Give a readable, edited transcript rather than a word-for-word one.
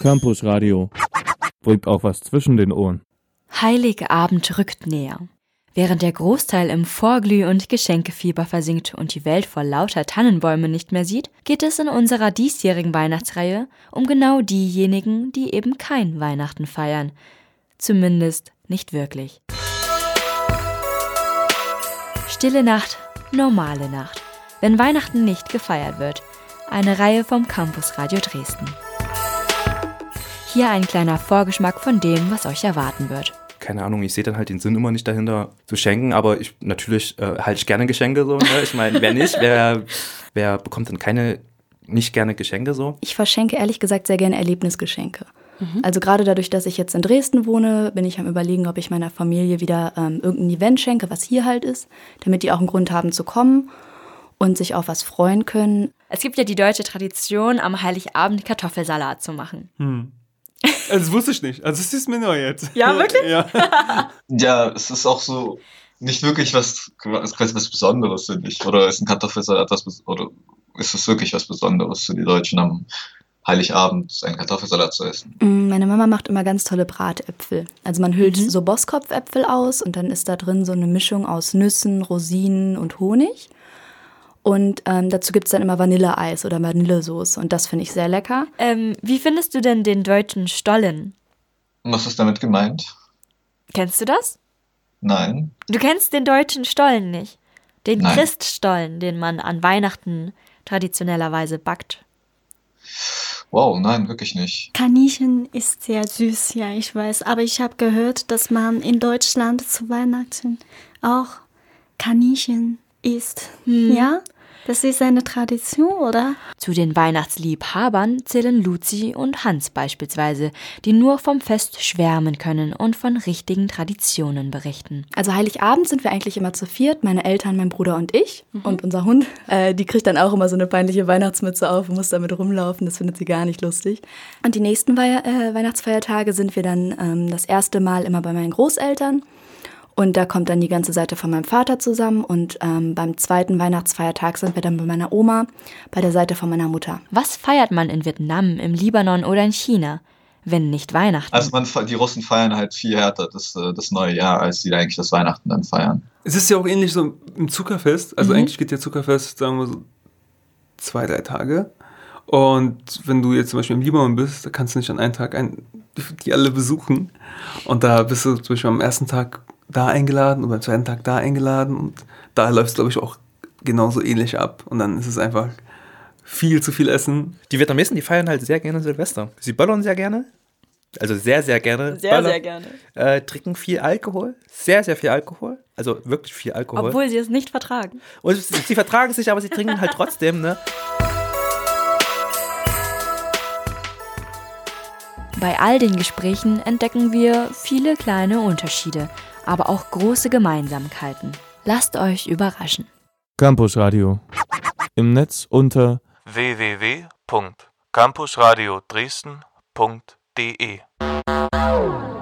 Campus Radio. Bringt auch was zwischen den Ohren. Heiligabend rückt näher. Während der Großteil im Vorglüh- und Geschenkefieber versinkt und die Welt vor lauter Tannenbäumen nicht mehr sieht, geht es in unserer diesjährigen Weihnachtsreihe um genau diejenigen, die eben kein Weihnachten feiern. Zumindest nicht wirklich. Stille Nacht, normale Nacht. Wenn Weihnachten nicht gefeiert wird. Eine Reihe vom Campus Radio Dresden. Hier ein kleiner Vorgeschmack von dem, was euch erwarten wird. Keine Ahnung, ich sehe dann halt den Sinn immer nicht dahinter zu schenken, aber natürlich halte ich gerne Geschenke so. Ne? Ich meine, wer nicht, wer bekommt dann nicht gerne Geschenke so? Ich verschenke ehrlich gesagt sehr gerne Erlebnisgeschenke. Also gerade dadurch, dass ich jetzt in Dresden wohne, bin ich am Überlegen, ob ich meiner Familie wieder irgendein Event schenke, was hier halt ist, damit die auch einen Grund haben zu kommen und sich auf was freuen können. Es gibt ja die deutsche Tradition, am Heiligabend Kartoffelsalat zu machen. Also das wusste ich nicht. Also es ist mir neu jetzt. Ja, wirklich? Ja. Ja, es ist auch so nicht wirklich was Besonderes, finde ich. Oder ist ein Kartoffelsalat oder ist es wirklich was Besonderes für die Deutschen am Heiligabend einen Kartoffelsalat zu essen? Meine Mama macht immer ganz tolle Bratäpfel. Also man hüllt so Bosskopfäpfel aus und dann ist da drin so eine Mischung aus Nüssen, Rosinen und Honig. Und dazu gibt es dann immer Vanilleeis oder Vanillesoße und das finde ich sehr lecker. Wie findest du denn den deutschen Stollen? Was ist damit gemeint? Kennst du das? Nein. Du kennst den deutschen Stollen nicht? Den Nein. Christstollen, den man an Weihnachten traditionellerweise backt. Wow, nein, wirklich nicht. Kaninchen ist sehr süß, ja, ich weiß. Aber ich habe gehört, dass man in Deutschland zu Weihnachten auch Kaninchen isst. Ja? Das ist eine Tradition, oder? Zu den Weihnachtsliebhabern zählen Luzi und Hans beispielsweise, die nur vom Fest schwärmen können und von richtigen Traditionen berichten. Also Heiligabend sind wir eigentlich immer zu viert, meine Eltern, mein Bruder und ich und unser Hund. Die kriegt dann auch immer so eine peinliche Weihnachtsmütze auf und muss damit rumlaufen, das findet sie gar nicht lustig. Und die nächsten Weihnachtsfeiertage sind wir dann das erste Mal immer bei meinen Großeltern. Und da kommt dann die ganze Seite von meinem Vater zusammen und beim zweiten Weihnachtsfeiertag sind wir dann bei meiner Oma, bei der Seite von meiner Mutter. Was feiert man in Vietnam, im Libanon oder in China, wenn nicht Weihnachten? Also die Russen feiern halt viel härter das neue Jahr, als sie eigentlich das Weihnachten dann feiern. Es ist ja auch ähnlich so im Zuckerfest. Also eigentlich geht ja Zuckerfest, sagen wir so 2-3 Tage. Und wenn du jetzt zum Beispiel im Libanon bist, da kannst du nicht an einem Tag die alle besuchen. Und da bist du zum Beispiel am ersten Tag da eingeladen und beim zweiten Tag da eingeladen. Und da läuft es, glaube ich, auch genauso ähnlich ab. Und dann ist es einfach viel zu viel Essen. Die Vietnamesen, die feiern halt sehr gerne Silvester. Sie böllern sehr gerne. Also sehr, sehr gerne. Sehr gerne. Trinken viel Alkohol. Sehr, sehr viel Alkohol. Also wirklich viel Alkohol. Obwohl sie es nicht vertragen. Und sie vertragen sich, aber sie trinken halt trotzdem, ne? Bei all den Gesprächen entdecken wir viele kleine Unterschiede, aber auch große Gemeinsamkeiten. Lasst euch überraschen. Campus Radio. Im Netz unter www.campusradiodresden.de